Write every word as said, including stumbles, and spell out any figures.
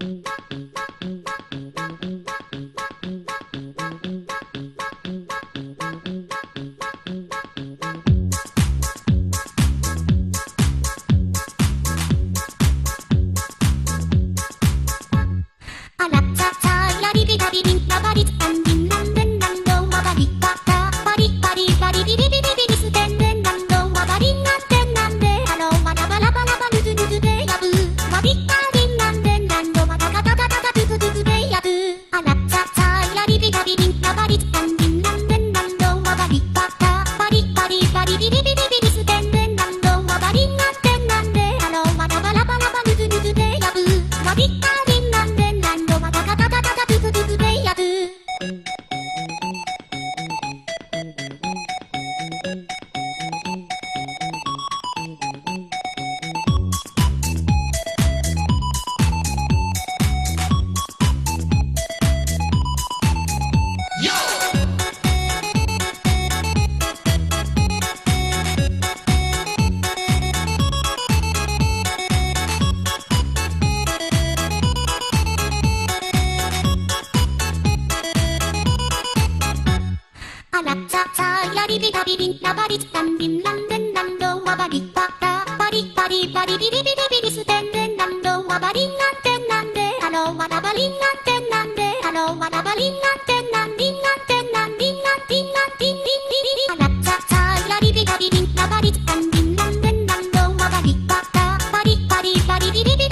あらちゃちゃやりびたびりんなばりつかんりんなんでんなんどんわばりかかばりばりばりびりびりびりすてんでんなんどんわばりんなんてんなんであのわらばらばらばぬずぬずでやぶわびかりんなんでんなんどわたたたたたたつつつつでやぶあらちゃちゃやりびたびりんなばりつかんりんなんでんなんどんわばりかかばりばりばりびりびりびりすてんでんなんどんわばりんなんてんなんであのわらばらばらばぬずぬずでやぶわびかりんなんでんなんどわたたたたたたつつつつでやぶあらちゃちゃやりびたびりんなばりつかんりんなんでんなんどんわばりばらばりばりばりびりびりびりすてんでんなんどんわばりんなんてんなんであのわらばりんなんてんなんであのわらばりんなんてんなんりんなんてんなんりんなんりんなんりんりんりんりんあらちゃちゃやりびたびりんなばりつかんりんなんでんなんどんわばりばらばりばりばりびりびり